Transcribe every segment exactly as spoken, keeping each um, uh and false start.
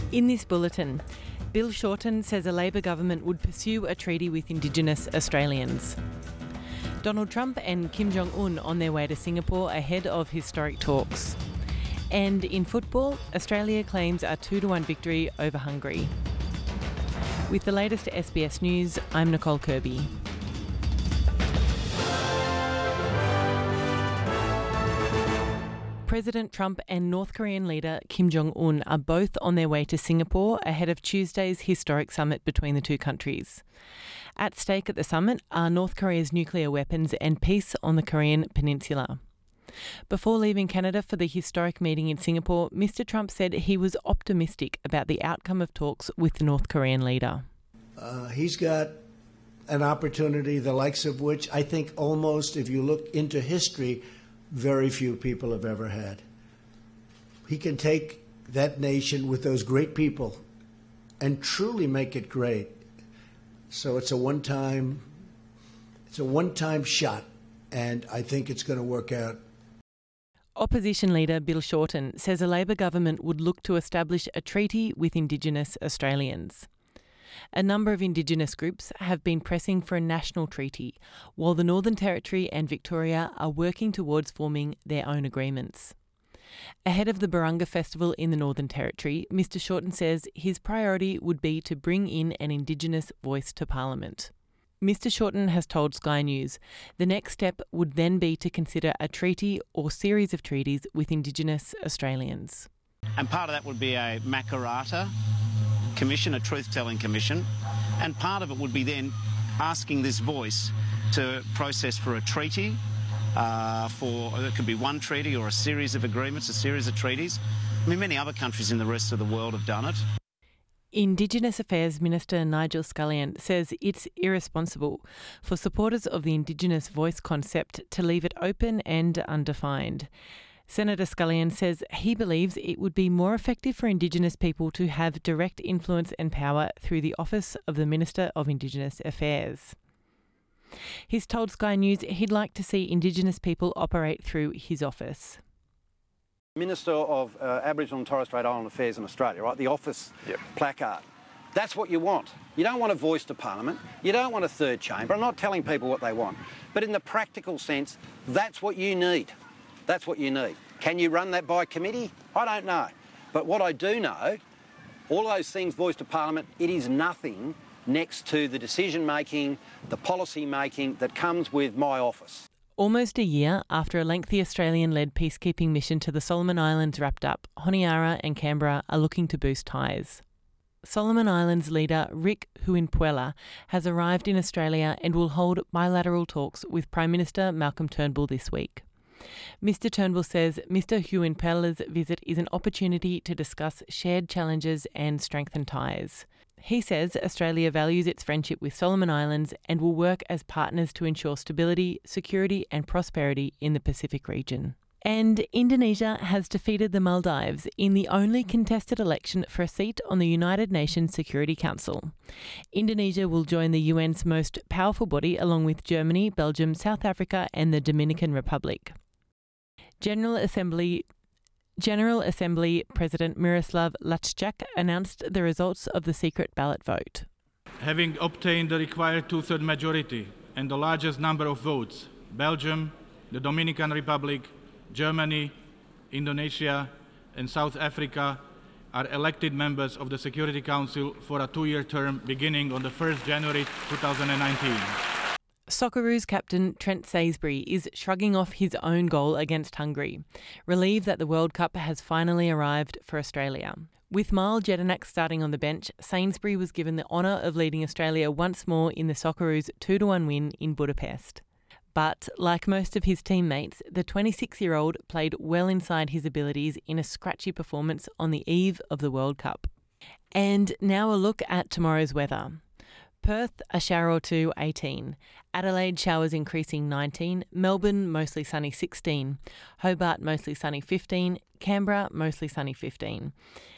In this bulletin, Bill Shorten says a Labor government would pursue a treaty with Indigenous Australians. Donald Trump and Kim Jong-un on their way to Singapore ahead of historic talks. And in football, Australia claims a two to one victory over Hungary. With the latest S B S News, I'm Nicole Kirby. President Trump and North Korean leader Kim Jong-un are both on their way to Singapore ahead of Tuesday's historic summit between the two countries. At stake at the summit are North Korea's nuclear weapons and peace on the Korean peninsula. Before leaving Canada for the historic meeting in Singapore, Mister Trump said he was optimistic about the outcome of talks with the North Korean leader. Uh, he's got an opportunity the likes of which I think almost, if you look into history, very few people have ever had. He can take that nation with those great people and truly make it great. So it's a one-time, it's a one-time shot, and I think it's going to work out. Opposition leader Bill Shorten says a Labor government would look to establish a treaty with Indigenous Australians. A number of Indigenous groups have been pressing for a national treaty, while the Northern Territory and Victoria are working towards forming their own agreements. Ahead of the Barunga Festival in the Northern Territory, Mister Shorten says his priority would be to bring in an Indigenous voice to Parliament. Mister Shorten has told Sky News the next step would then be to consider a treaty or series of treaties with Indigenous Australians. And part of that would be a Makarrata commission, a truth-telling commission, and part of it would be then asking this voice to process for a treaty, uh, for it could be one treaty or a series of agreements, a series of treaties. I mean, many other countries in the rest of the world have done it. Indigenous Affairs Minister Nigel Scullion says it's irresponsible for supporters of the Indigenous voice concept to leave it open and undefined. Senator Scullion says he believes it would be more effective for Indigenous people to have direct influence and power through the office of the Minister of Indigenous Affairs. He's told Sky News he'd like to see Indigenous people operate through his office. Minister of uh, Aboriginal and Torres Strait Island Affairs in Australia, right? The office yep. placard. That's what you want. You don't want a voice to Parliament. You don't want a third chamber. I'm not telling people what they want. But in the practical sense, that's what you need. That's what you need. Can you run that by committee? I don't know. But what I do know, all those things voiced to Parliament, it is nothing next to the decision-making, the policy-making that comes with my office. Almost a year after a lengthy Australian-led peacekeeping mission to the Solomon Islands wrapped up, Honiara and Canberra are looking to boost ties. Solomon Islands leader Rick Huinpuella has arrived in Australia and will hold bilateral talks with Prime Minister Malcolm Turnbull this week. Mister Turnbull says Mister Huinpuella's visit is an opportunity to discuss shared challenges and strengthen ties. He says Australia values its friendship with Solomon Islands and will work as partners to ensure stability, security and prosperity in the Pacific region. And Indonesia has defeated the Maldives in the only contested election for a seat on the United Nations Security Council. Indonesia will join the U N's most powerful body along with Germany, Belgium, South Africa and the Dominican Republic. General Assembly General Assembly President Miroslav Lajcak announced the results of the secret ballot vote. Having obtained the required two-thirds majority and the largest number of votes, Belgium, the Dominican Republic, Germany, Indonesia and South Africa are elected members of the Security Council for a two-year term beginning on the first of January twenty nineteen. Socceroos captain Trent Sainsbury is shrugging off his own goal against Hungary, relieved that the World Cup has finally arrived for Australia. With Mile Jedinak starting on the bench, Sainsbury was given the honour of leading Australia once more in the Socceroos two to one win in Budapest. But, like most of his teammates, the twenty-six-year-old played well inside his abilities in a scratchy performance on the eve of the World Cup. And now a look at tomorrow's weather. Perth, a shower or two, eighteen. Adelaide, showers increasing, nineteen. Melbourne, mostly sunny, sixteen. Hobart, mostly sunny, fifteen. Canberra, mostly sunny, fifteen.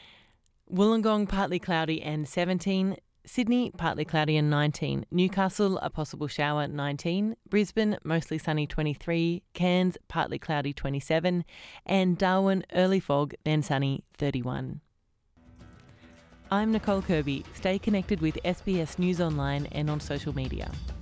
Wollongong, partly cloudy and seventeen. Sydney, partly cloudy and nineteen. Newcastle, a possible shower, nineteen. Brisbane, mostly sunny, twenty-three. Cairns, partly cloudy, twenty-seven. And Darwin, early fog, then sunny, thirty-one. I'm Nicole Kirby. Stay connected with S B S News Online and on social media.